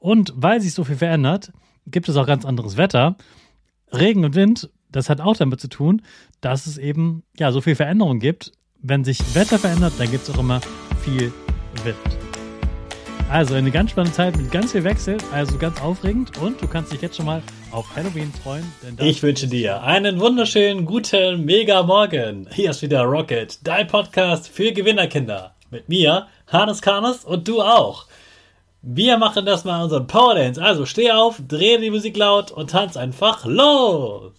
Und weil sich so viel verändert, gibt es auch ganz anderes Wetter. Regen und Wind, das hat auch damit zu tun, dass es eben so viel Veränderung gibt. Wenn sich Wetter verändert, dann gibt es auch immer viel Wind. Also eine ganz spannende Zeit mit ganz viel Wechsel, also ganz aufregend und du kannst dich jetzt schon mal auf Halloween freuen. Denn ich wünsche dir einen wunderschönen, guten, mega Morgen. Hier ist wieder Rocket, dein Podcast für Gewinnerkinder. Mit mir, Hannes Karnes und du auch. Wir machen das mal unseren Power Dance. Also steh auf, dreh die Musik laut und tanz einfach los.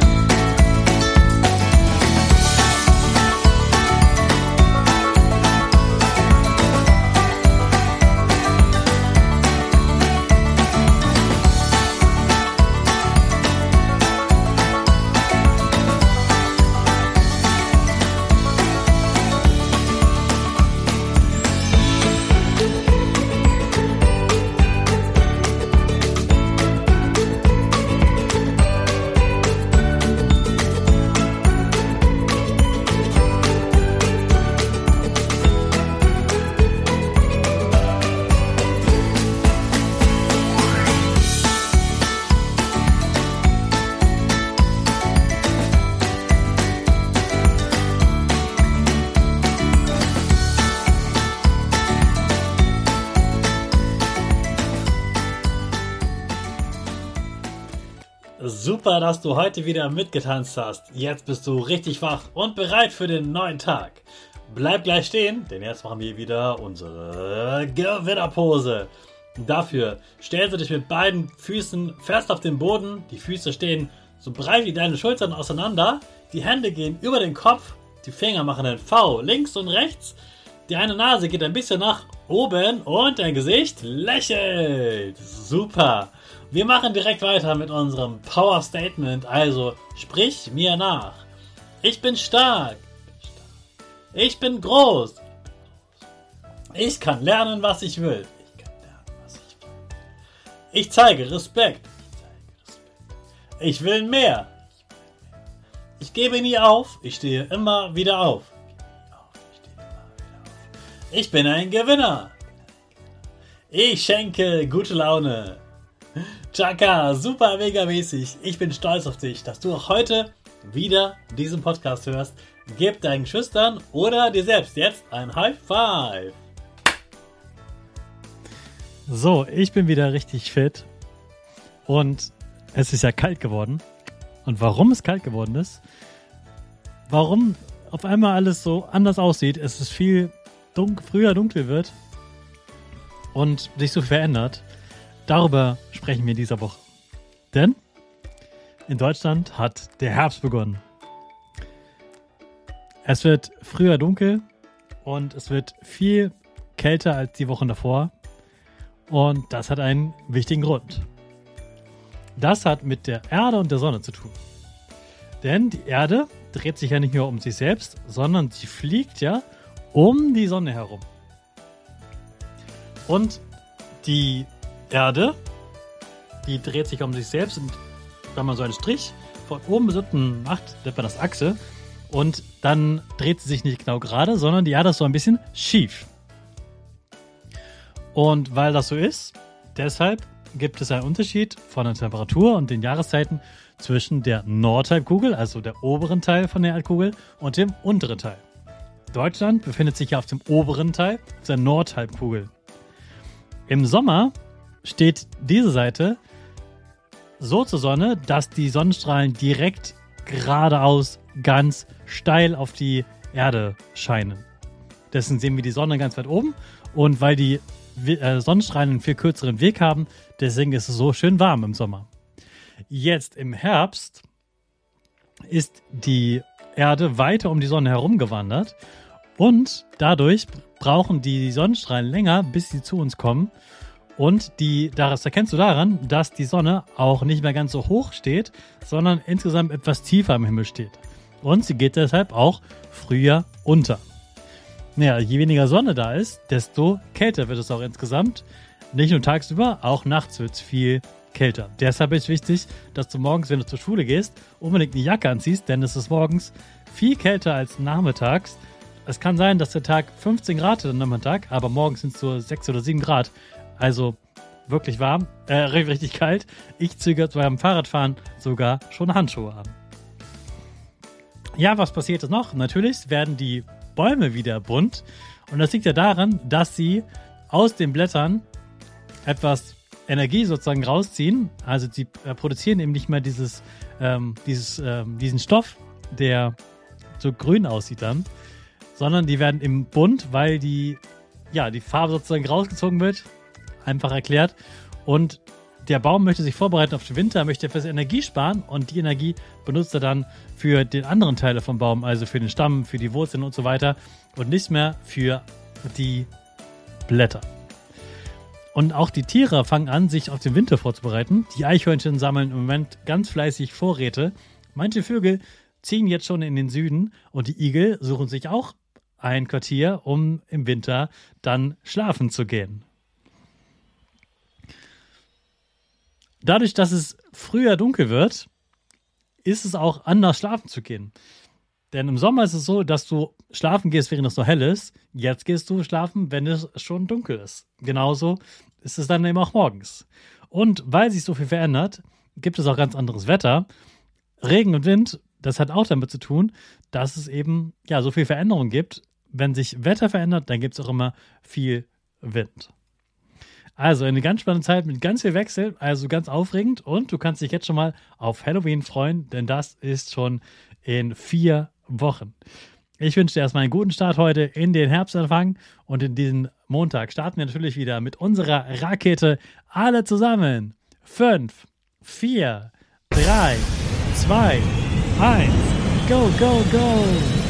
Super, dass du heute wieder mitgetanzt hast. Jetzt bist du richtig wach und bereit für den neuen Tag. Bleib gleich stehen, denn jetzt machen wir wieder unsere Gewinnerpose. Dafür stellst du dich mit beiden Füßen fest auf den Boden. Die Füße stehen so breit wie deine Schultern auseinander. Die Hände gehen über den Kopf. Die Finger machen ein V links und rechts. Die eine Nase geht ein bisschen nach oben und dein Gesicht lächelt. Super. Wir machen direkt weiter mit unserem Power Statement, also sprich mir nach. Ich bin stark. Ich bin groß. Ich kann lernen, was ich will. Ich zeige Respekt. Ich will mehr. Ich gebe nie auf. Ich stehe immer wieder auf. Ich bin ein Gewinner. Ich schenke gute Laune. Chaka, super mega mäßig. Ich bin stolz auf dich, dass du auch heute wieder diesen Podcast hörst. Gib deinen Geschwistern oder dir selbst jetzt ein High Five. So, ich bin wieder richtig fit und es ist ja kalt geworden. Und warum es kalt geworden ist, warum auf einmal alles so anders aussieht, es ist viel früher dunkel wird und sich so verändert, darüber sprechen wir in dieser Woche. Denn in Deutschland hat der Herbst begonnen. Es wird früher dunkel und es wird viel kälter als die Wochen davor. Und das hat einen wichtigen Grund. Das hat mit der Erde und der Sonne zu tun. Denn die Erde dreht sich ja nicht nur um sich selbst, sondern sie fliegt ja um die Sonne herum. Und die Erde, die dreht sich um sich selbst und wenn man so einen Strich von oben bis unten macht, nennt man das Achse und dann dreht sie sich nicht genau gerade, sondern die Erde ist so ein bisschen schief. Und weil das so ist, deshalb gibt es einen Unterschied von der Temperatur und den Jahreszeiten zwischen der Nordhalbkugel, also der oberen Teil von der Erdkugel, und dem unteren Teil. Deutschland befindet sich ja auf dem oberen Teil der Nordhalbkugel. Im Sommer steht diese Seite so zur Sonne, dass die Sonnenstrahlen direkt geradeaus ganz steil auf die Erde scheinen. Deswegen sehen wir die Sonne ganz weit oben und weil die Sonnenstrahlen einen viel kürzeren Weg haben, deswegen ist es so schön warm im Sommer. Jetzt im Herbst ist die Erde weiter um die Sonne herum gewandert und dadurch brauchen die Sonnenstrahlen länger, bis sie zu uns kommen. Und das erkennst du daran, dass die Sonne auch nicht mehr ganz so hoch steht, sondern insgesamt etwas tiefer am Himmel steht. Und sie geht deshalb auch früher unter. Naja, je weniger Sonne da ist, desto kälter wird es auch insgesamt. Nicht nur tagsüber, auch nachts wird es viel kälter. Deshalb ist wichtig, dass du morgens, wenn du zur Schule gehst, unbedingt eine Jacke anziehst, denn es ist morgens viel kälter als nachmittags. Es kann sein, dass der Tag 15 Grad ist am Nachmittag, aber morgens sind es so 6 oder 7 Grad. Also wirklich warm, richtig kalt. Ich ziehe beim Fahrradfahren sogar schon Handschuhe an. Ja, was passiert jetzt noch? Natürlich werden die Bäume wieder bunt. Und das liegt ja daran, dass sie aus den Blättern etwas Energie sozusagen rausziehen. Also sie produzieren eben nicht mehr diesen Stoff, der so grün aussieht dann, sondern die werden eben bunt, weil die Farbe sozusagen rausgezogen wird. Einfach erklärt. Und der Baum möchte sich vorbereiten auf den Winter, möchte etwas Energie sparen und die Energie benutzt er dann für den anderen Teile vom Baum, also für den Stamm, für die Wurzeln und so weiter und nicht mehr für die Blätter. Und auch die Tiere fangen an, sich auf den Winter vorzubereiten. Die Eichhörnchen sammeln im Moment ganz fleißig Vorräte. Manche Vögel ziehen jetzt schon in den Süden und die Igel suchen sich auch ein Quartier, um im Winter dann schlafen zu gehen. Dadurch, dass es früher dunkel wird, ist es auch anders schlafen zu gehen. Denn im Sommer ist es so, dass du schlafen gehst, während es noch hell ist. Jetzt gehst du schlafen, wenn es schon dunkel ist. Genauso ist es dann eben auch morgens. Und weil sich so viel verändert, gibt es auch ganz anderes Wetter. Regen und Wind, das hat auch damit zu tun, dass es eben so viel Veränderung gibt. Wenn sich Wetter verändert, dann gibt es auch immer viel Wind. Also eine ganz spannende Zeit mit ganz viel Wechsel, also ganz aufregend und du kannst dich jetzt schon mal auf Halloween freuen, denn das ist schon in 4 Wochen. Ich wünsche dir erstmal einen guten Start heute in den Herbstanfang und in diesen Montag starten wir natürlich wieder mit unserer Rakete alle zusammen. 5, 4, 3, 2, 1, go, go, go!